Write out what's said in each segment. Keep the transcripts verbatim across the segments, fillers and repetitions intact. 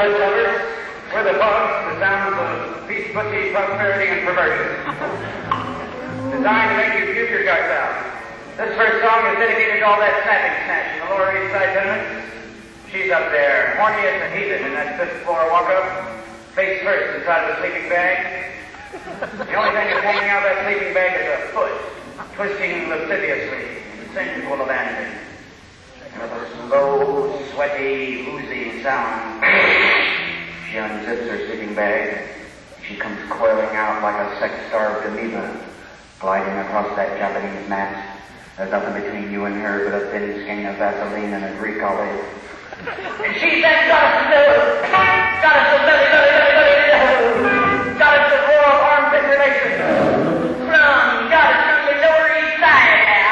blood lovers. We're the bugs, the sounds of peace, pussy, prosperity, and perversion. Designed to make you puke your guts out. This first song is dedicated to all that snapping snatch in the Lower East Side tenements. She's up there, horniest and heathen in that fifth floor walk-up, face first inside of the sleeping bag. The only thing that's hanging out of that sleeping bag is a foot, twisting lasciviously, sensual abandon. And with a slow, sweaty, oozing sound, she unzips her sleeping bag. She comes coiling out like a sex-starved amoeba, gliding across that Japanese mat. There's nothing between you and her but a thin skein of Vaseline and a Greek olive. And she said, goddess to goddess to belly, belly, belly, belly, goddess to roar of armpit relations. From goddess from the Lower East Side now.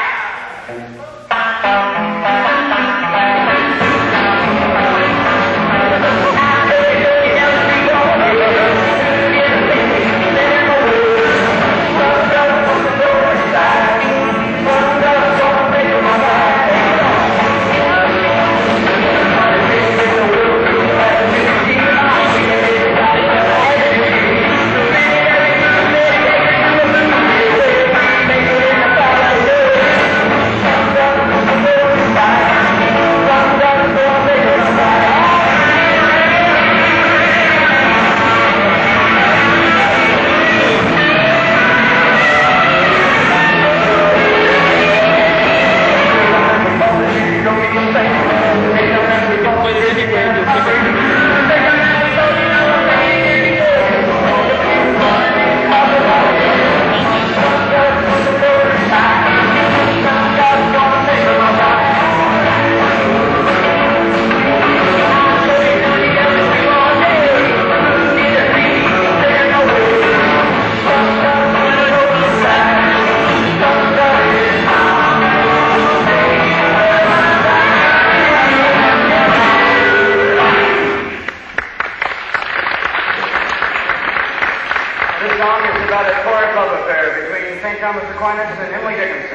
Thomas Aquinas and Emily Dickinson.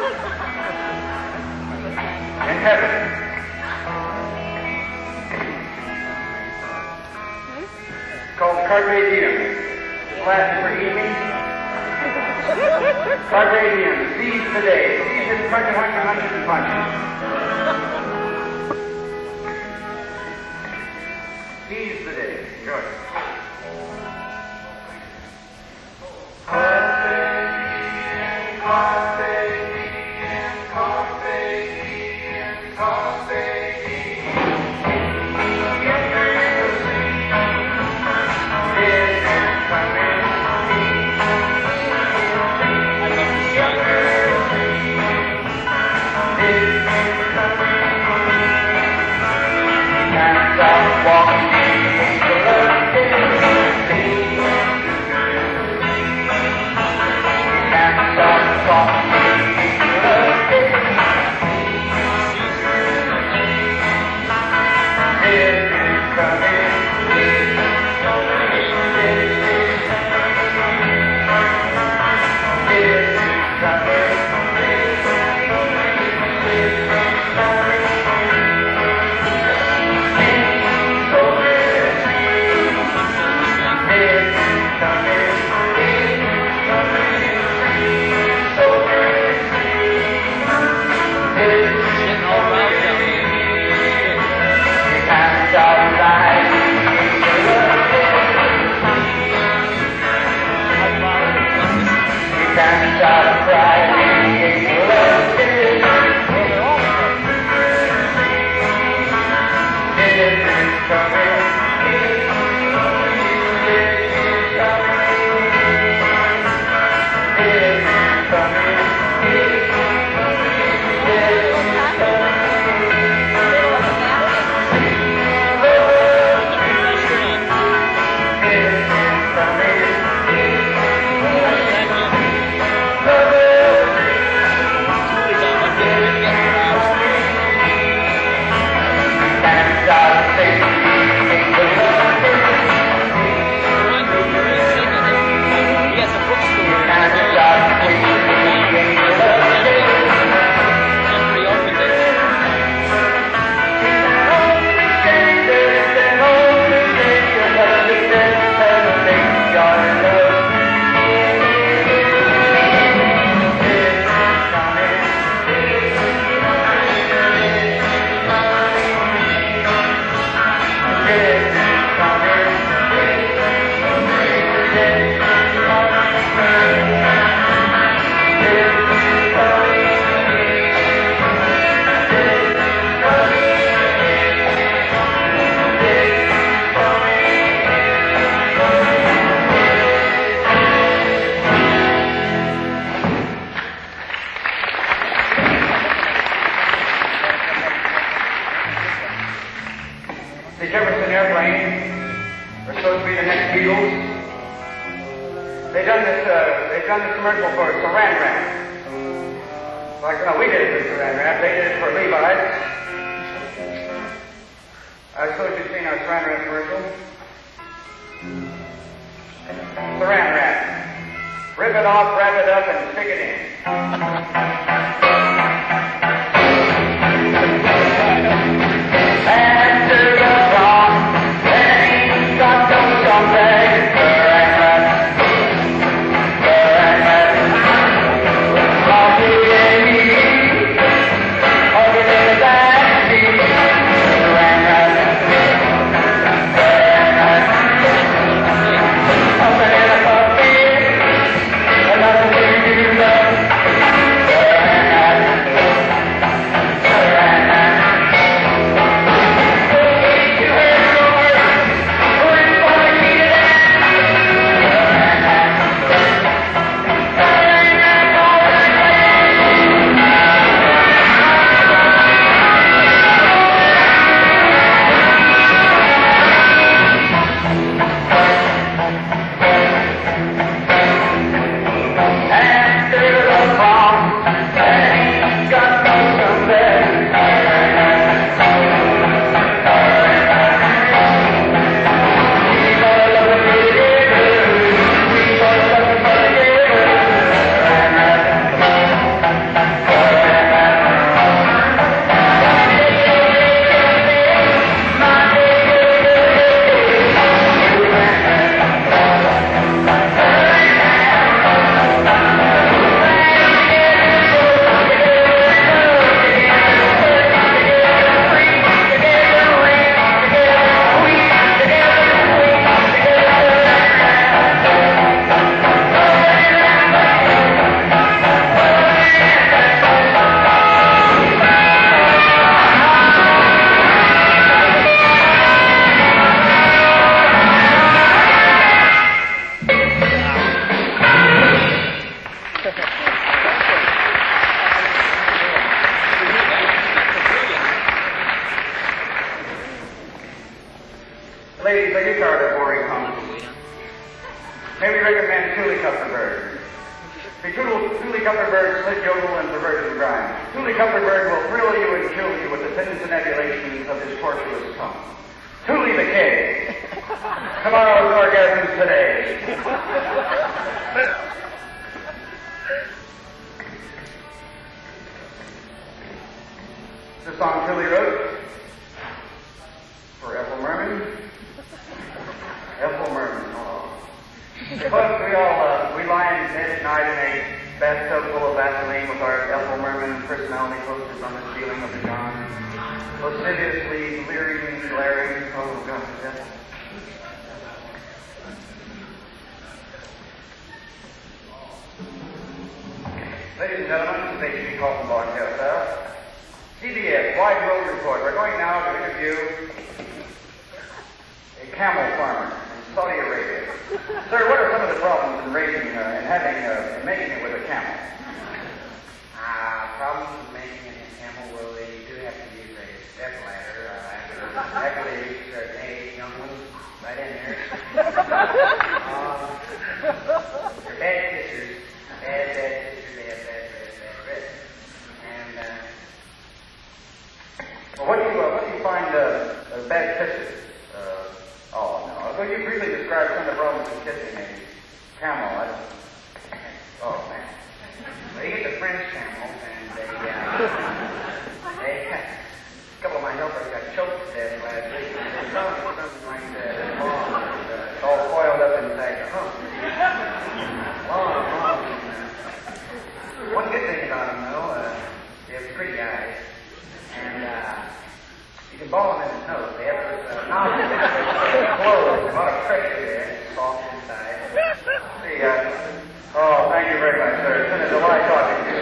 In heaven. It's called Carpe Diem. Latin for evening. Carpe Diem. Seize the day. Seize it, punch it, punch it, punch it, and punch it. Seize the day. Enjoy it. Thank you. The Jefferson Airplane are supposed to be the next Beatles. They done this. Uh, they've done this commercial for Saran Wrap. Like, no, we did it for Saran Wrap. They did it for Levi's. I suppose you've seen our Saran Wrap commercial. Saran Wrap. Rip it off, wrap it up, and stick it in. After the prom, ain't got no someday. Saran Wrap. Saran Wrap. Coffee and me. Coffee and that me. Saran Wrap. Saran Wrap. Something in a puppy. Another thing you love. Saran Wrap. Saran Wrap. Ladies, are you tired of boring comments? Maybe recommend Thule Kupferberg. The Thule Kupferberg slit yodel and perverted grime. Thule Kupferberg will thrill you and kill you with the sins and ebullitions of his tortuous tongue. Thule the Keg. Tomorrow's orgasms today. The song Thule wrote for Ethel Merman. Ethel Merman, oh. But we all, uh, we lie in bed at night in a bathtub full of Vaseline with our Ethel Merman personality posters on the ceiling of the John. Lasciviously leering and glaring. Oh, God, Ethel. Ladies and gentlemen, this is H B Kaltenbach, yes, sir. C B S, Wide Road Report. We're going now to interview a camel farmer in Saudi Arabia. Sir, what are some of the problems in raising uh, and having uh, and making it with a camel? Uh, problems with making it a camel, well, they do have to use a step ladder. Uh, actually, a certain age, young ones, right in there. um, they're bad sisters. Bad, bad sisters. They have bad breath, bad breath. And, uh... Well, what do you, uh, what do you find uh, uh, bad sisters? Oh, no. Could you briefly describe some of the problems with kissing a camel? I don't... Oh, man. Well, you get the French camels, and they, uh... they, a couple of my helpers got choked to death last week. They thought it was something like that. Long, and, uh, it's all coiled up inside the hump. Long, long. And, uh, one good thing about them, though, uh, they have pretty eyes. And, uh... you can ball them in the nose. They have this uh, nozzle that closed. A lot of pressure there. It's soft inside. See, uh, oh, thank you very much, sir. It's been a delight talking to you.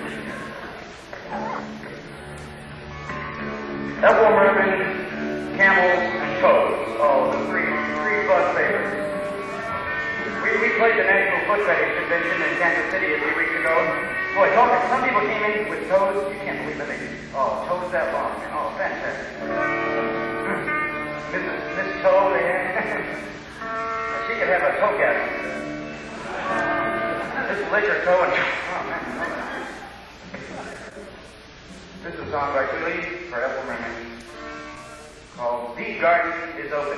Ethel Merman, camels, and toads. Oh, the three, three bus favorites. We, we played the National Foot Fetish Convention in Kansas City a few weeks ago. Boy, talking, some people came in with toes. You can't believe it. Oh, toes that long. Oh, fantastic. She could have a toe gap. Just lick her toe and... Oh, man. This is a song by Julie for Ethel Merman called The Garden is Open.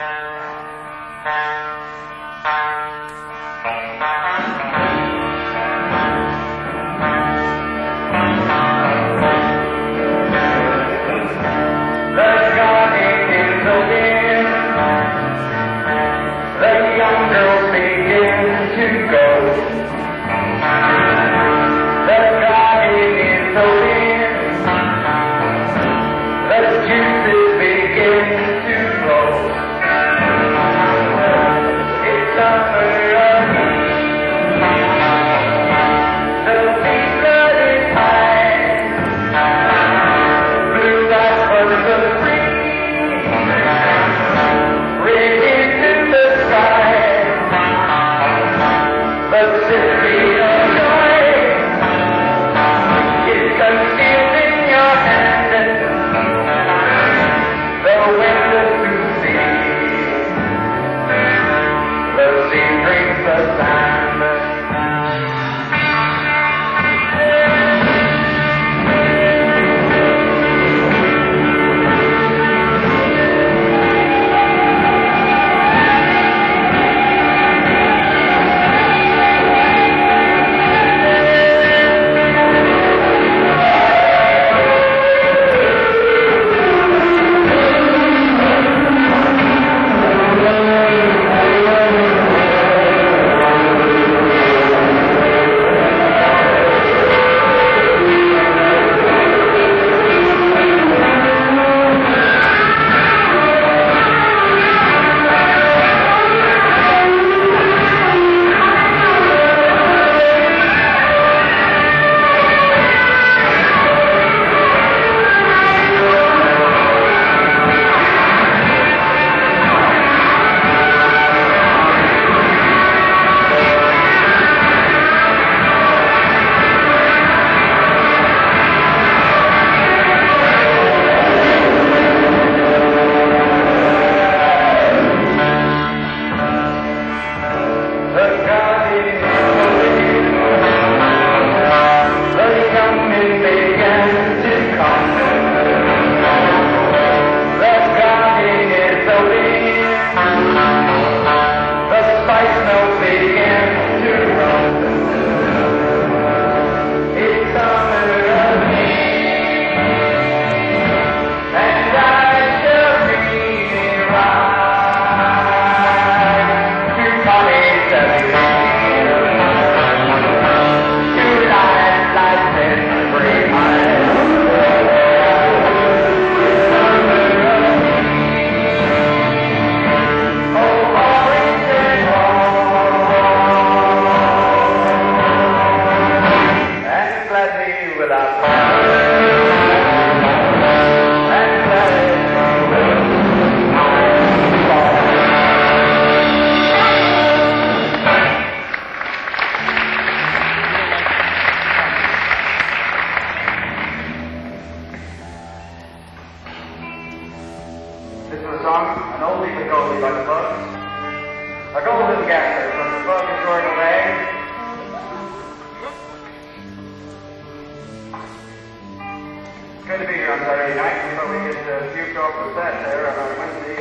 Good to be here on Saturday night before we get uh, puked off the set there on Wednesday.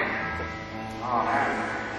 Uh, oh, man.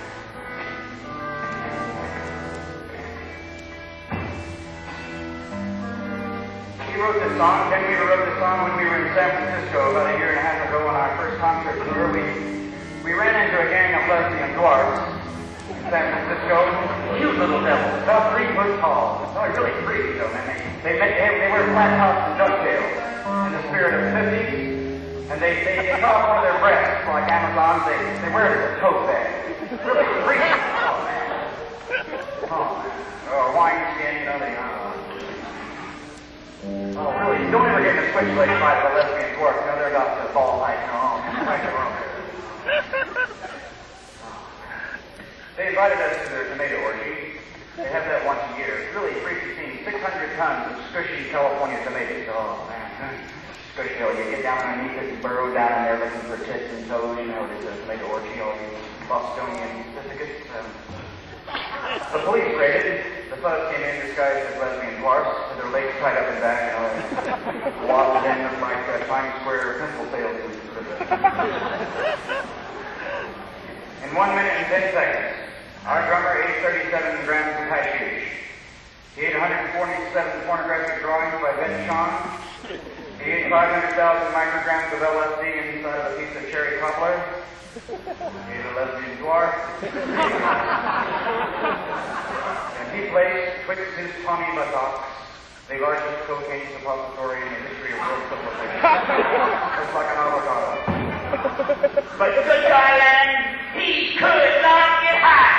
He wrote this song. Ken Weaver wrote this song when we were in San Francisco about a year and a half ago on our first concert tour. We, we ran into a gang of lesbian dwarfs in San Francisco. Cute little devils, about three foot tall. Oh, really freaky though, man. They, they, they, they wear flat tops and ducktails in the spirit of the fifties. And they, they, they cut off one of their breasts, like Amazons. They, they wear it as a tote bag. Really freaky. Oh, man. Oh, man. Or wine skin, you know, they, uh, oh, really, you don't ever get in a switchblade fight with a lesbian dwarf. You know, they're about to fall like, no, right or wrong. They invited us to their tomato orgy. They have that once a year. It's really freaky scene. six hundred tons of squishy California tomatoes. Oh, man. Squishy. You get down underneath it and burrow down in there looking for tits and toes. You know, it's a tomato orgy. Oh, Bostonian certificates. Um, the police raided. The fellas came in disguised as lesbian dwarfs with their legs tied up in back and all waddled in like uh, Times Square pencil salesmen. In one minute and ten seconds, our drummer ate thirty-seven grams of hashish. He ate one hundred forty-seven pornographic drawings by Ben Shahn. He ate five hundred thousand micrograms of L S D inside of a piece of cherry cobbler. He ate a lesbian dwarf. And he placed twixt his tawny buttocks the largest cocaine suppository in the history of world civilization. Just like an avocado. But good darling, he could not get high.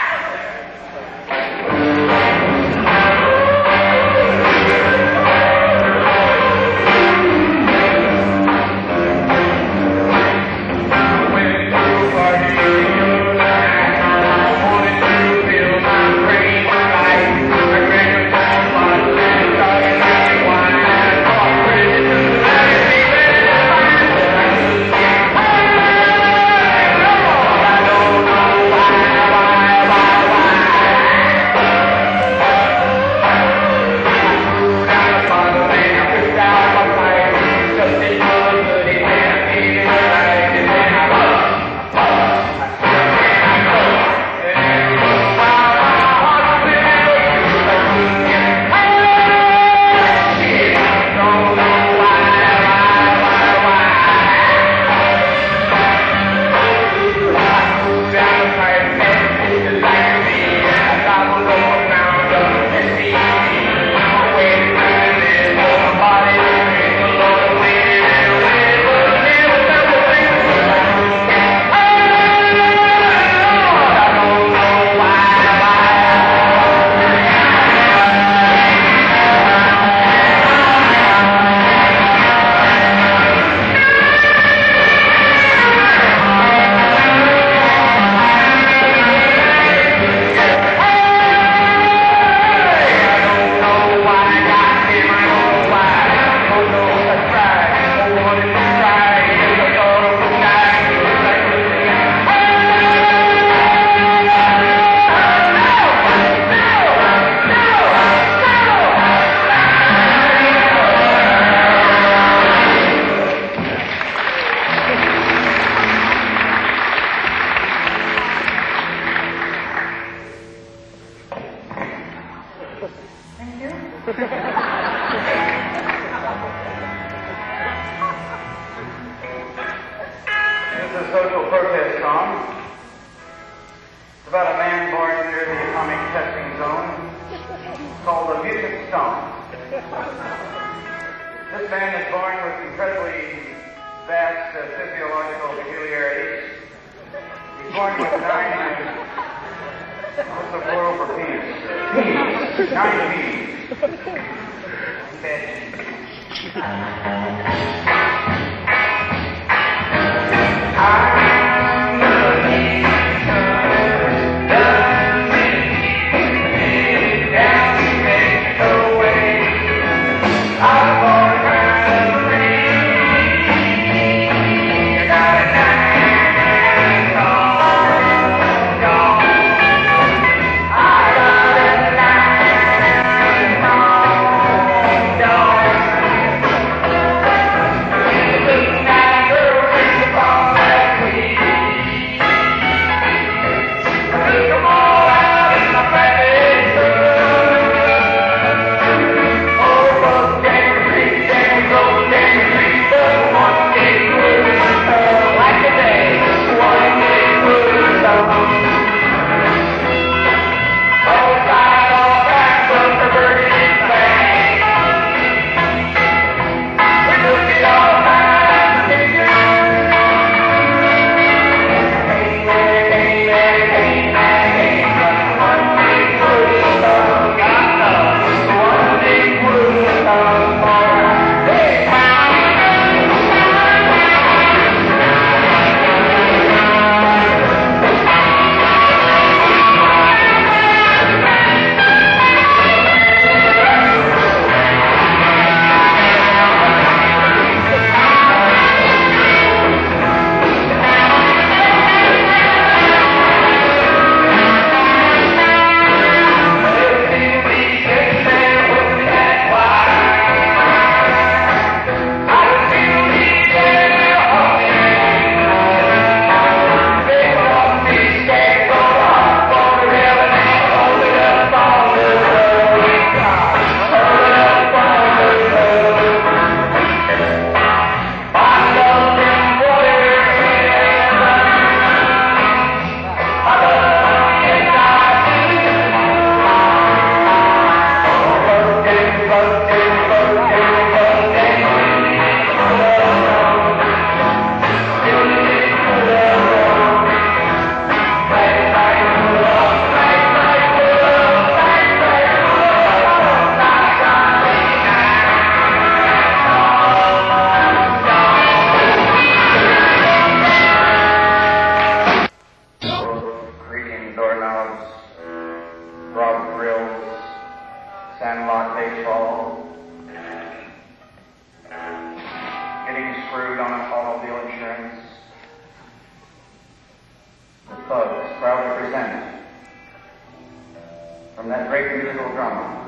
the Thugs proudly present from that great musical drama,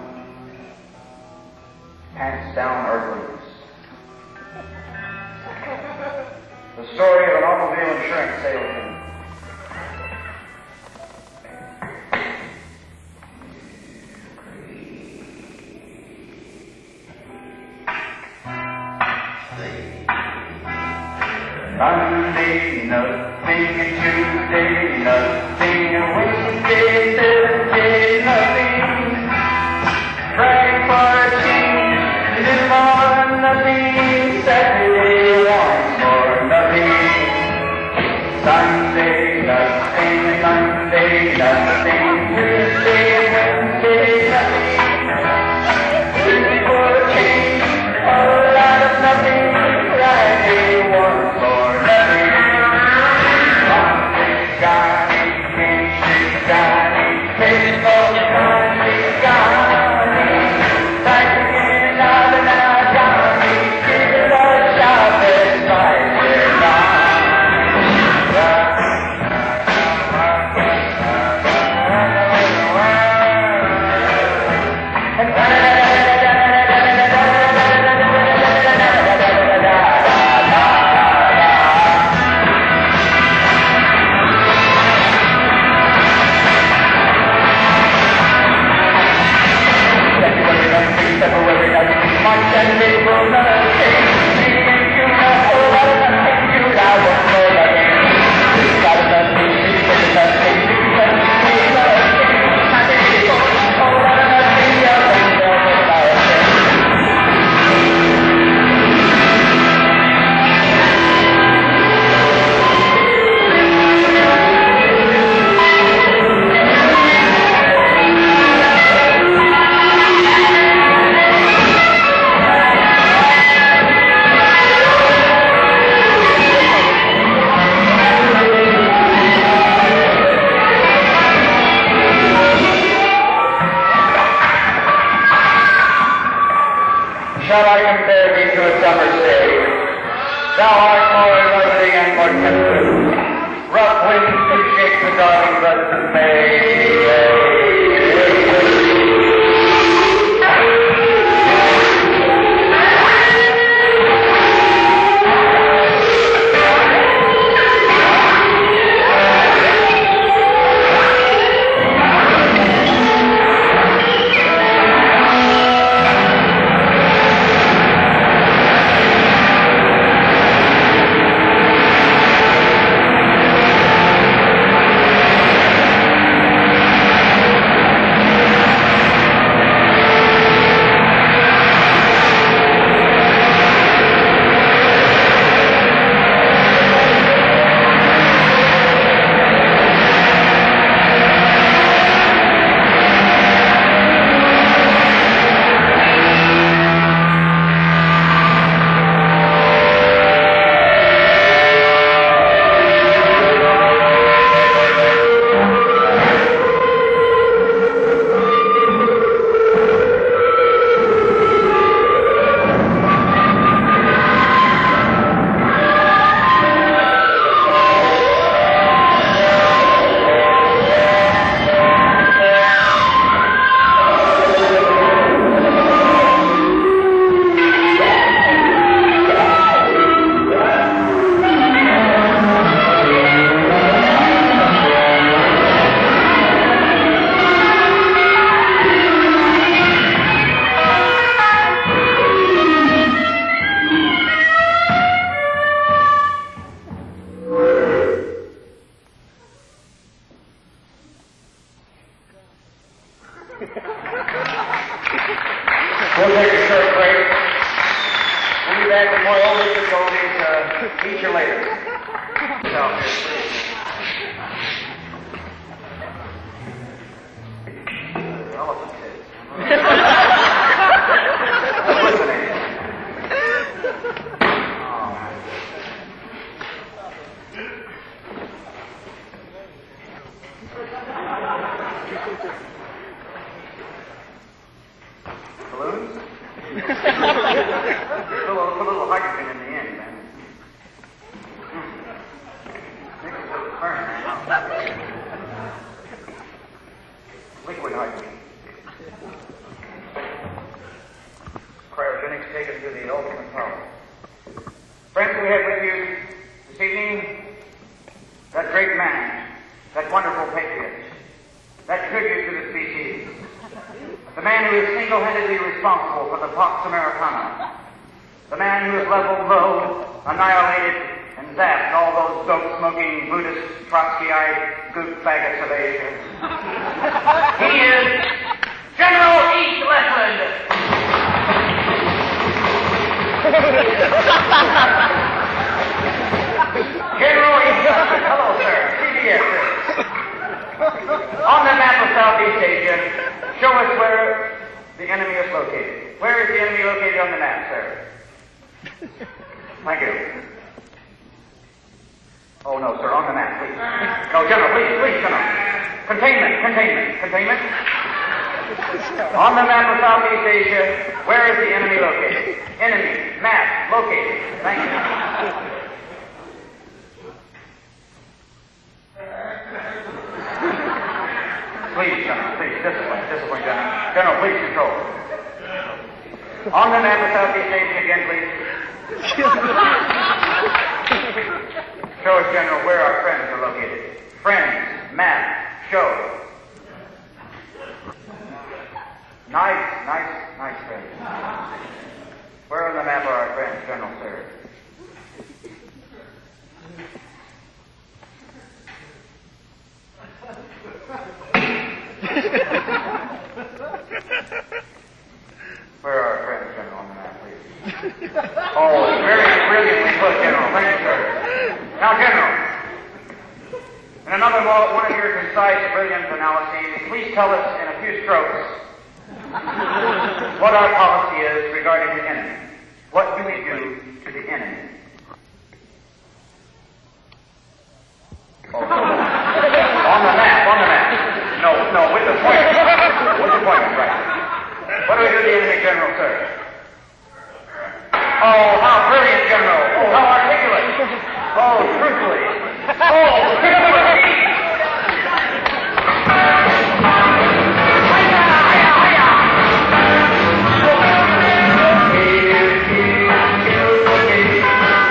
Pants Down Earthlings. The story of an automobile insurance salesman. Monday, nothing, Tuesday, nothing, Wednesday, Thursday, nothing, Friday, fourteen, little more, nothing, Saturday, one more, nothing, Sunday, nothing, Monday, nothing, Tuesday, Wednesday, nothing, Thursday, fourteen, a lot of nothing, Friday, one more. Shall I compare thee to a summer's day? Thou art more lovely and more tender. Rough winds do shake the darling buds of May. We'll take a short break. We'll be back with more old music oldies uh, feature later. So, balloons? Put a little, put a little hydrogen in the end, man. Hmm. Makes it burn, man. Liquid hydrogen. Cryogenics taken to the ultimate power. Friends, we have with you this evening that great man, that wonderful patriot, that tribute to the species, the man who is single-handedly responsible for the Pax Americana, the man who has leveled low, annihilated, and zapped all those dope-smoking Buddhist Trotskyite goot faggots of Asia. He is General East Lessland. General East Lessland. Hello, sir. C B S, sir. On the map of Southeast Asia, show us where the enemy is located. Where is the enemy located on the map, sir? Thank you. Oh, no, sir, on the map, please. No, General, please, please, General. Containment, containment, containment. On the map of Southeast Asia, where is the enemy located? Enemy, map, located. Thank you. Please, General, please, discipline, discipline, General. General, please control. On the map of Southeast Asia again, please. Show us, General, where our friends are located. Friends, map, show. Nice, nice, nice friends. Where on the map are our friends, General, sir? Where are our friends, General, on the map, please? Oh, very brilliantly put, General. Thank you, sir. Now, General, in another mo- one of your concise, brilliant analyses, please tell us in a few strokes what our policy is regarding the enemy. What do we do to the enemy? Oh. On the map, on the map. No, no, with the point. With the point, right. What do we do to the enemy, General, sir? Oh, how brilliant, General. Oh, how articulate. Oh, truthfully. Oh, truthfully. Hiya, hiya.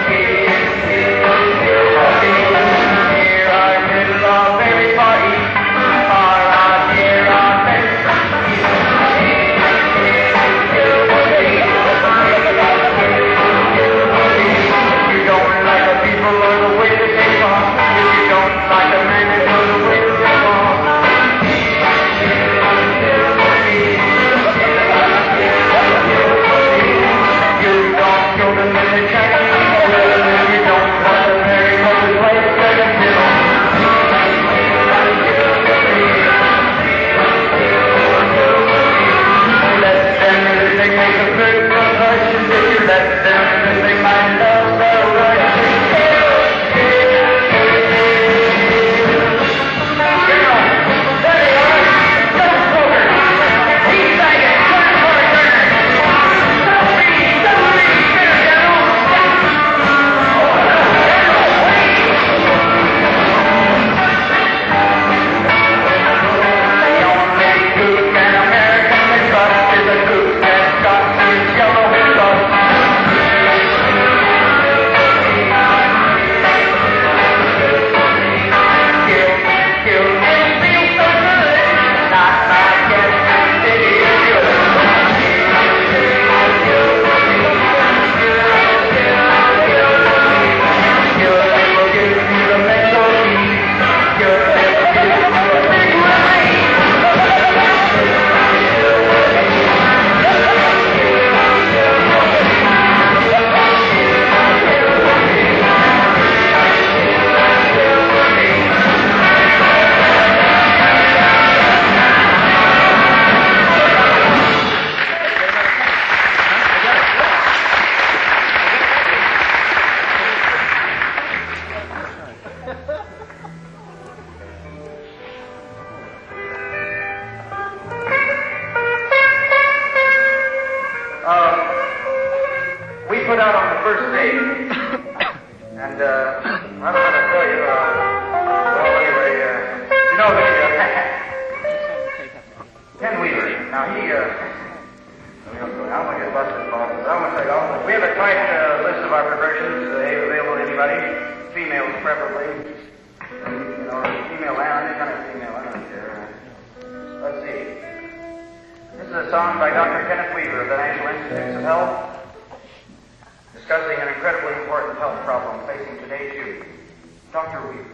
is a song by Doctor Kenneth Weaver of the National Institutes of Health, discussing an incredibly important health problem facing today's youth. Doctor Weaver.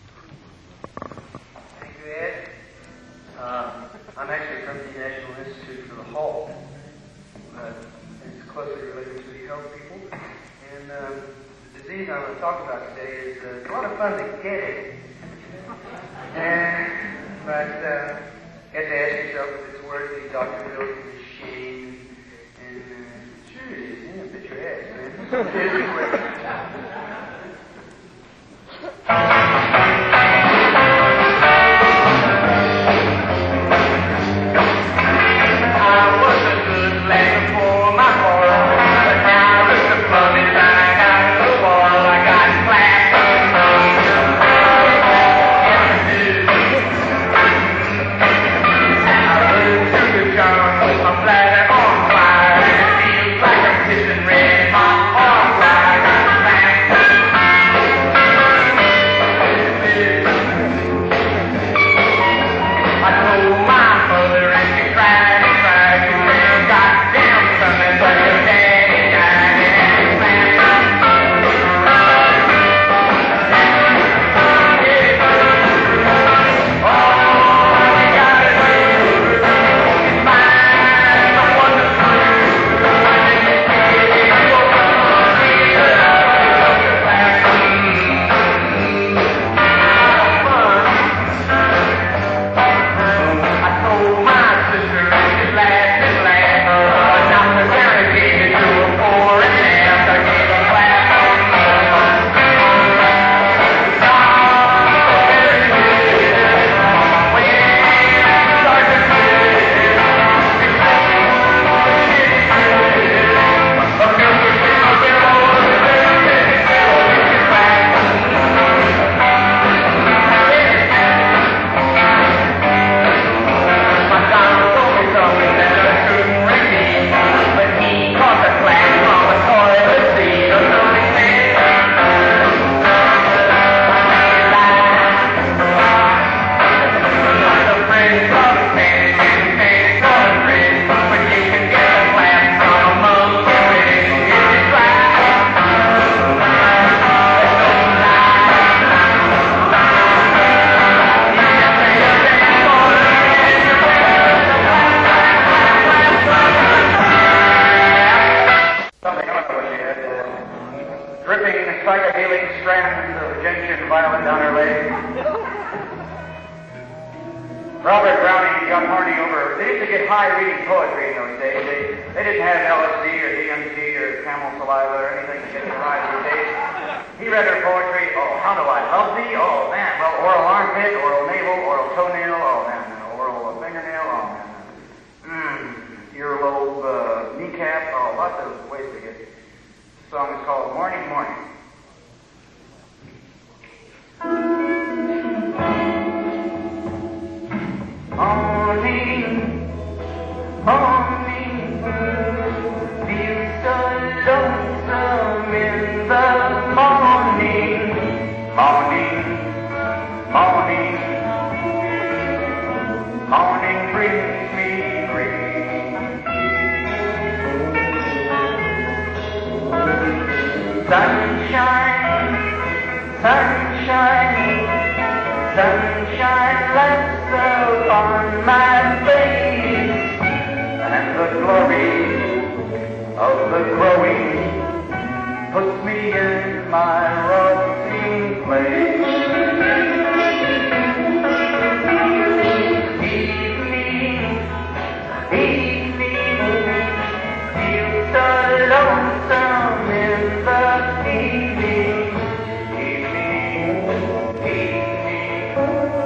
Thank you, Ed. Uh, I'm actually from the National Institute for the Halt. Uh, it's closely related to the health people. And um, the disease I'm going to talk about today is uh, it's a lot of fun to get it. And, but uh, you have to ask yourself if it's worth the doctor bills and the shame. And uh, sure it is. Yeah, bet your ass, man. Robert Browning got horny over. They used to get high reading poetry in those days. They, they didn't have L S D or D M T or camel saliva or anything to get them high these days. He read her poetry. Oh, how do I love thee? Oh, man. Well, oral armpit, oral navel, oral toenail. Oh, man. And oral fingernail. Oh, man. Mmm. Earlobe, uh, kneecap. Oh, lots of ways to get. The song is called Morning, Morning. Morning, morning, feel so lonesome in the morning, morning, morning, morning brings me great. Sunshine, sunshine, sunshine lights upon my face, and the glory of the growing puts me in my rotting place. Evening, evening, feel so lonesome in the evening, evening, evening.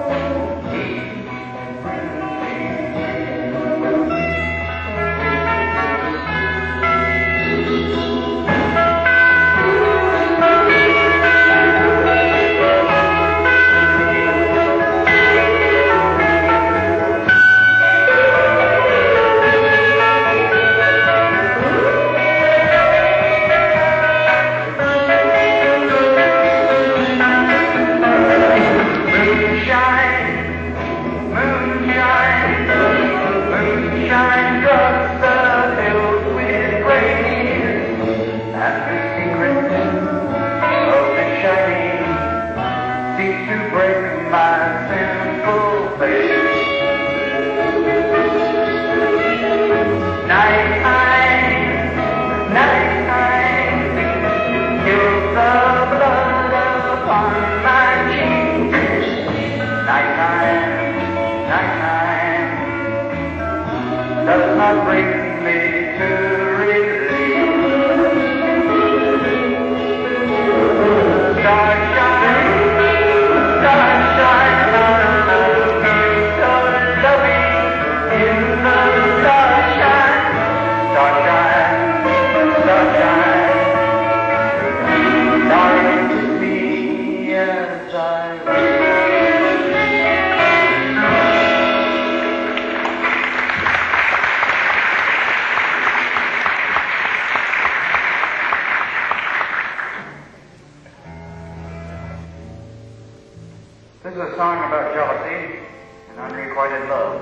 break my simple faith. Night time, night time, kills the blood upon my cheek. Night time, night time, does not bring me to relief. Starshine, starshine, so loving in the starshine. Starshine, starshine, darling to me as I wait. This is a song about jealousy and unrequited love.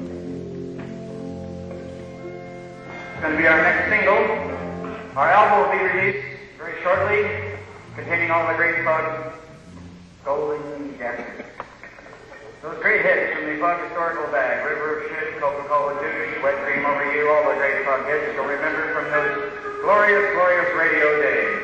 It's going to be our next single. Our album will be released very shortly, containing all the great fun, golden gases. Those great hits from the fun historical bag, River, Shit, Coca-Cola, Douche, Wet Dream Over You, all the great fun hits you'll remember from those glorious, glorious radio days.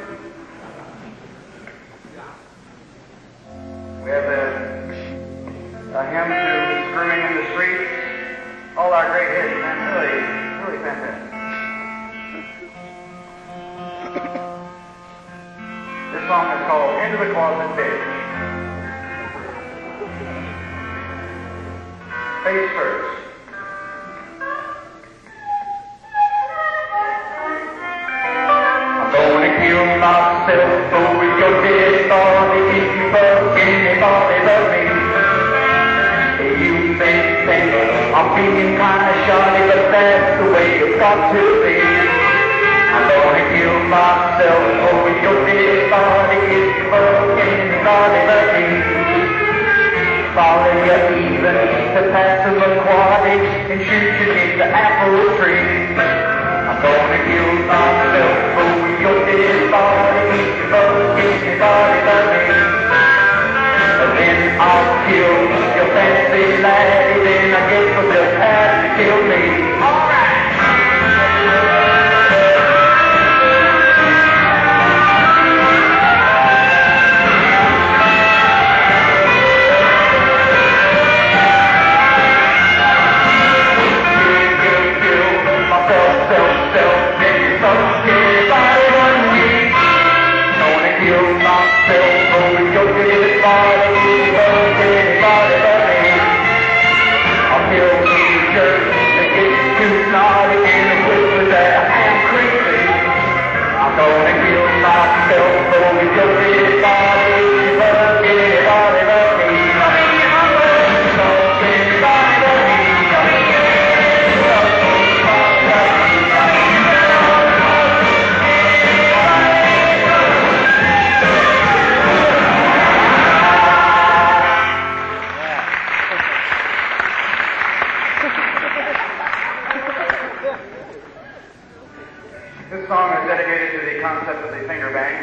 We have a, a hymn to Screwing in the Streets. All our great hits, man. Really, really fantastic. This song is called Into the Closet Bitch. Face first. I'm gonna kill myself over your dead body if you fuck anybody but me. You may think I'm being kinda shoddy, but that's the way you've got to be. I'm gonna kill myself over your dead body if you fuck anybody but me. Follow you even to passive aquatics and shoot you in the apple tree. I'm gonna kill myself over your dead body if you fuck anybody but me. And then I'll kill your fancy laddie, then I guess we'll just have to kill me. All right. This song is dedicated to the concept of the finger bang.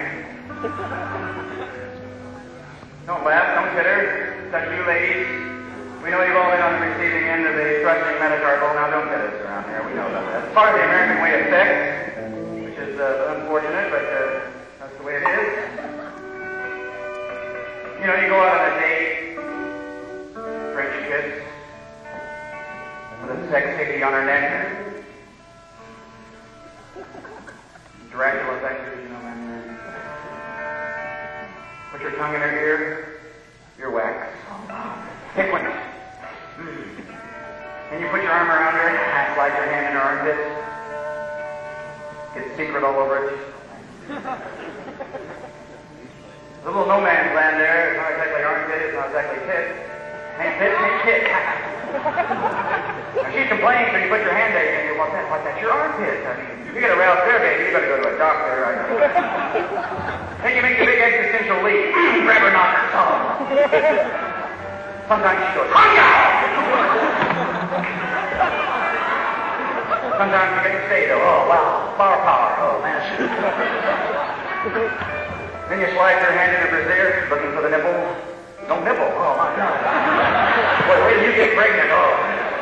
Don't laugh, don't titter. Such you ladies. We know you've all been on the receiving end of the thrusting metacarpal. Now don't hit us around here. We know about that. It's part of the American way of sex, which is uh, unfortunate, but uh, that's the way it is. You know, you go out on a date, French kiss, with a sex hickey on her neck. Dracula vectors, you know, man. Put your tongue in her ear, you're wax. Pick one. Mm. And you put your arm around her, slide your hand in her armpit, get secret all over it. There's a little no man's land there. It's not exactly armpit, it's not exactly tit. Ain't tit, ain't tit. Now she complains when you put your hand there, you think, what's that? What's that? Your armpit. I mean, if you get aroused there, baby, you gotta go to a doctor. I know. Then you make the big existential leap. Grab her, knock her tongue. Sometimes she goes, Hanya! Sometimes you get to say, though, oh, wow, bar power. Oh, man. Then you slide your hand in her brassiere, looking for the nipple. No nipple. Oh, my God. Boy, wait till you get pregnant. Oh.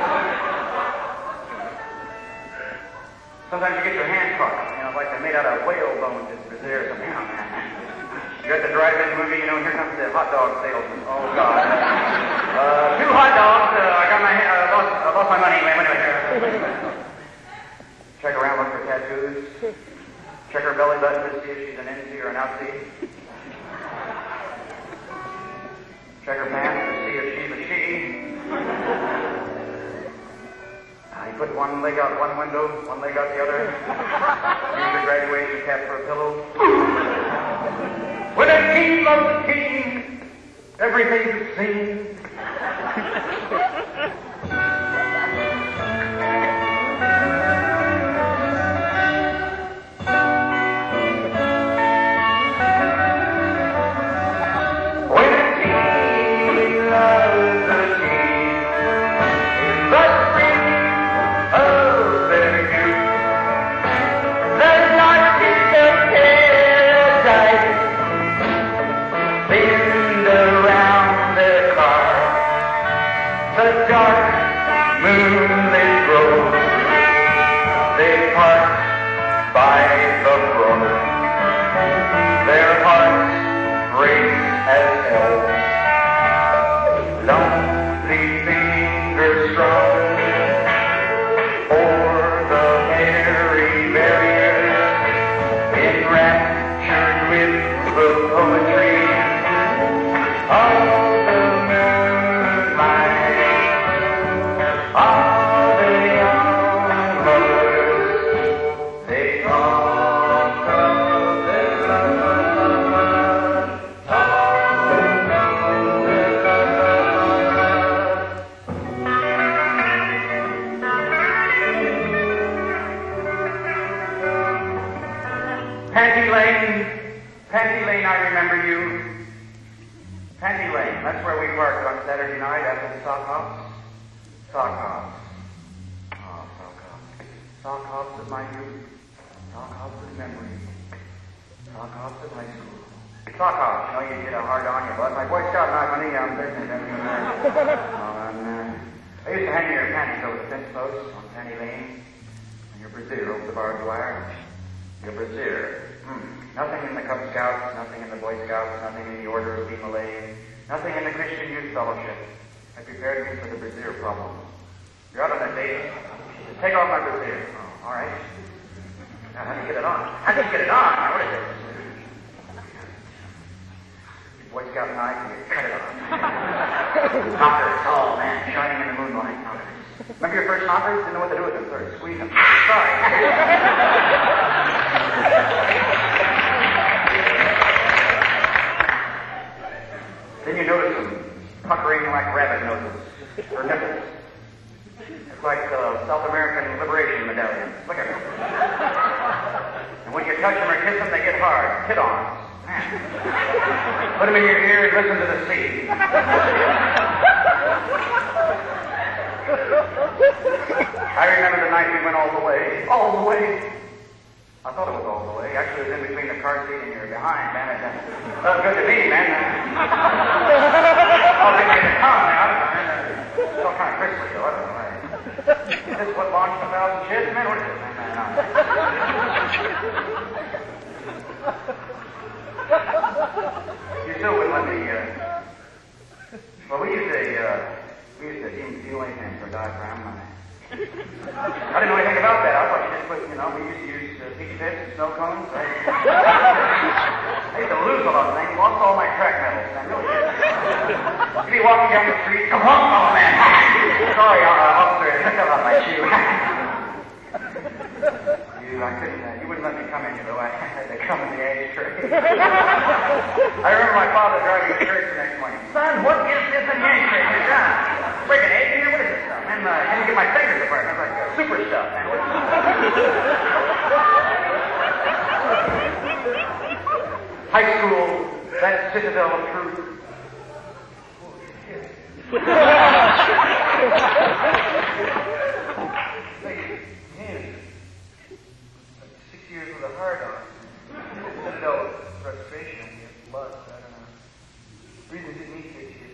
Sometimes you get your hand caught. You know, like they made out of whale bones in Brazil or something. You're at the drive-in movie, you know, and here comes the hot dog salesman. Oh, God. Uh, two hot dogs. Uh, I got my hand, uh, lost, I lost my money. Wait, wait, wait. Check around, look for tattoos. Check her belly button to see if she's an N C or an outsee. Check her pants to see if she's a she. Uh, you put one leg out one window, one leg out the other. Use the graduation cap for a pillow. When a king loves a king, everything's a scene. Panty Lane, Panty Lane, I remember you. Panty Lane, that's where we worked on Saturday night after the sock hops. Sock hops. Oh, sock hops. Sock hops of my youth. Sock hops of memory. Sock hops of high school. Sock hops, you know, you get a hard on your butt. My Boy Scout night when I'm there. Oh, and, uh, I used to hang your panties over the fence posts on Panty Lane. And your brassiere over the barbed wire. Your brassiere. Hmm. Nothing in the Cub Scouts, nothing in the Boy Scouts, nothing in the Order of the Malay, nothing in the Christian Youth Fellowship. I prepared me for the brassiere problem. You're out on that date. Just take off my brassiere. Oh, all right. Now, how do you get it on? How do you get it on? Now, what is it? Boy Scout night, and you cut it on. Knocker, tall man, shining in the moonlight. Knockers. Remember your first knockers? Didn't know what to do with them. Started squeezing them. Sorry. Then you notice them puckering like rabbit noses, or nipples. It's like uh, South American liberation medallions. Look at them. And when you touch them or kiss them, they get hard. Hit-ons. Put them in your ear and listen to the sea. I remember the night we went all the way. All the way. I thought it was all the way. Actually, it was in between the car seat and your behind, man. It felt good to me, man. Oh, they made it come now. It's all kind of crispy, though. I don't know. Is this what launched a thousand ships, man? What is it, man? You still wouldn't let me, uh... Well, we used to, uh... We used to even feel anything for a diaphragm. I didn't know anything about that. I thought you just put, you know, we used to use uh, peach pits and snow cones. I, I used to lose a lot of things. Lost all my track medals. I really did. You'd be walking down the street. Come on, oh, man. Sorry, uh, officer. I fell out my shoe. you, I couldn't, uh, you wouldn't let me come in, you know. I had to come in the ashtray. I remember my father driving to church the next morning. Son, what is this in the ashtray? You're done. Breaking eggs here? What is this stuff? And, uh, I didn't get my fingers apart. I was like, uh, super stuff, man. What is this? High school, that citadel of truth. Oh, shit. Man, six years with a hard on. Citadel of frustration, lust, I don't know. Reason didn't need six years.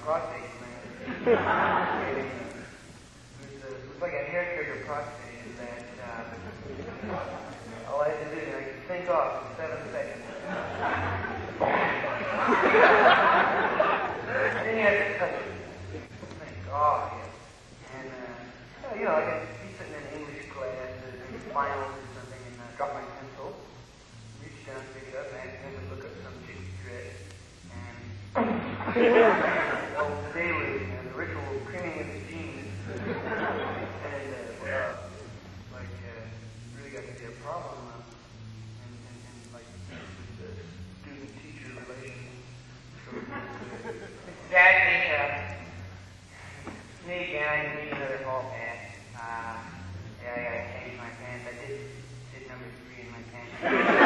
prostate gland. It looks like a hair trigger prostate is that uh, all I had to do is I could think off in seven seconds. Then you have to touch it. Thank God. And, uh, you know, I could be sitting in English class or in finals or something and uh, drop my pencil, reach down, pick it up, and accidentally look up some chick's dress. And, oh, today was uh, the ritual trimming of the jeans. And, uh, well, like, uh, really got to be a problem. Uh, and, and, and, like, with the student-teacher relations. So, uh, Daddy, uh, me again, I need another hall pass. Uh, yeah, I gotta change my pants. I did sit number three in my pants.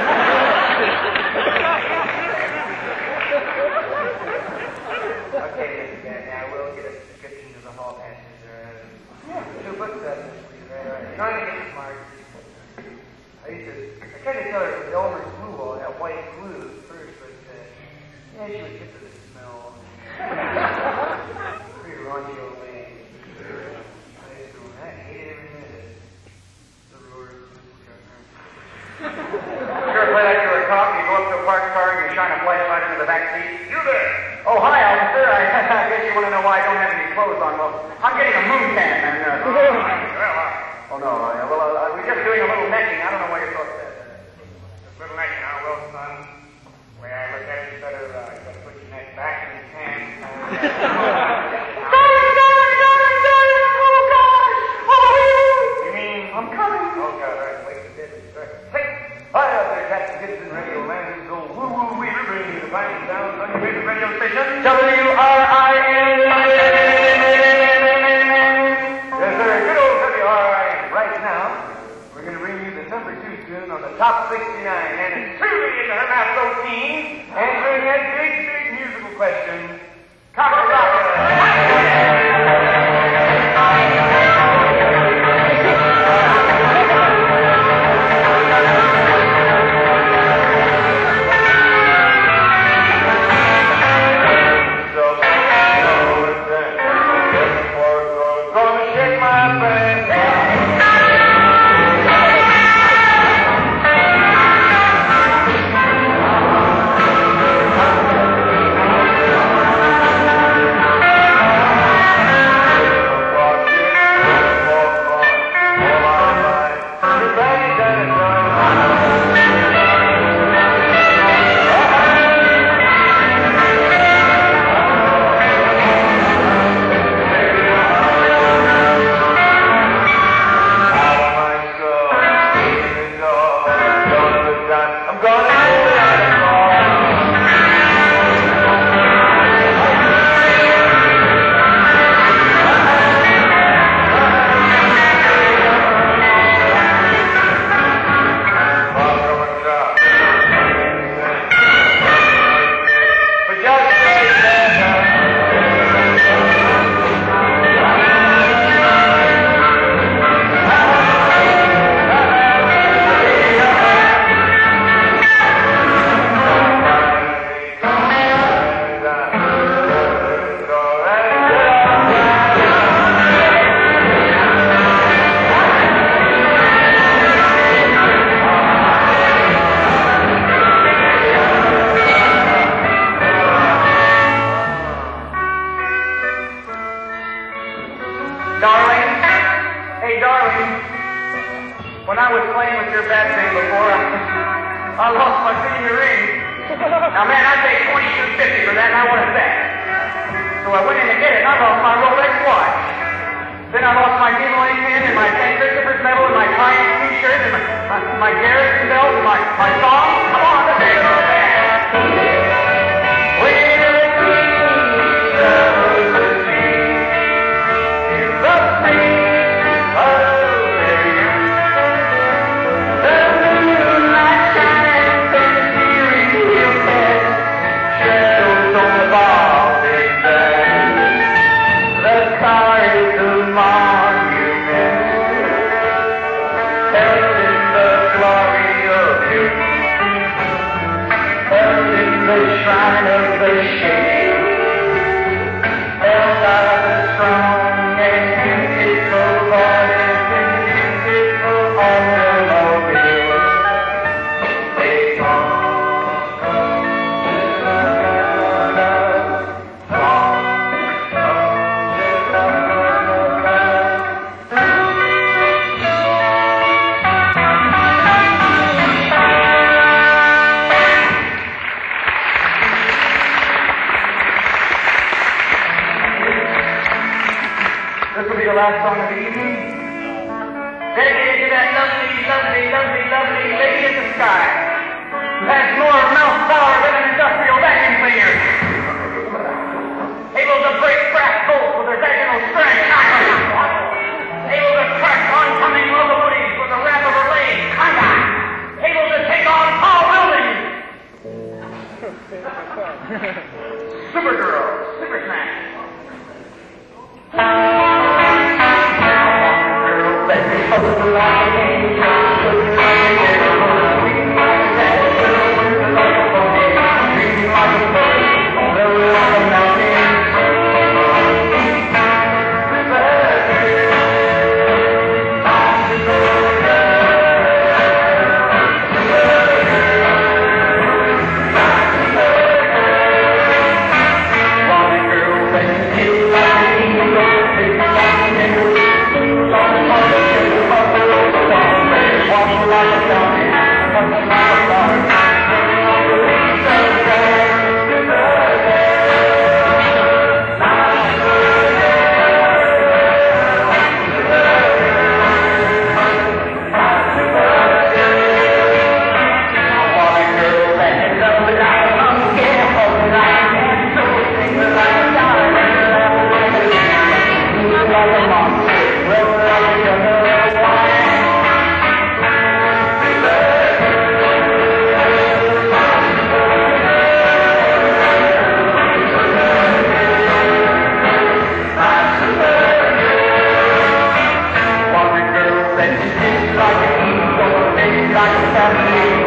Okay, Mister Dad, now I will get a subscription to the hall passes. Uh, two books up, please. Right, right. You're not gonna get smart. I used to, I tried to tell her the Elmer's glue wall, that white glue at first, but, uh, yeah, she was hip to the smell. Pretty raunchy old lady. I hated every minute of it. The roar of the Sure play like you're a cop, you go up to a parked car and you shine a flashlight into the back seat. You there! Oh, hi, officer. I, I guess you want to know why I don't have any clothes on. Well, I'm getting a moon tan, and, uh... well, uh, oh, no, uh, well, uh, we're just doing a little necking. I don't know why you're so upset. A little necking, huh? Well, son, the way I look at it, you better, uh, you better put your neck back in your pants. You mean, I'm coming? Oh, God, all right, wait a bit. Hey, hi out there, Captain Gibson Radio Man. This is old woo-woo weaver bringing you the finest sounds on your favorite radio station. W R I N. Yes, sir, good old W R I N. Right now, we're going to bring you the number two tune on the top sixty-nine, and it's truly in the Hermaphrodite team, answering that big, big musical question, Cock-a-Rocka. Supergirl, Super Smash. Like a family.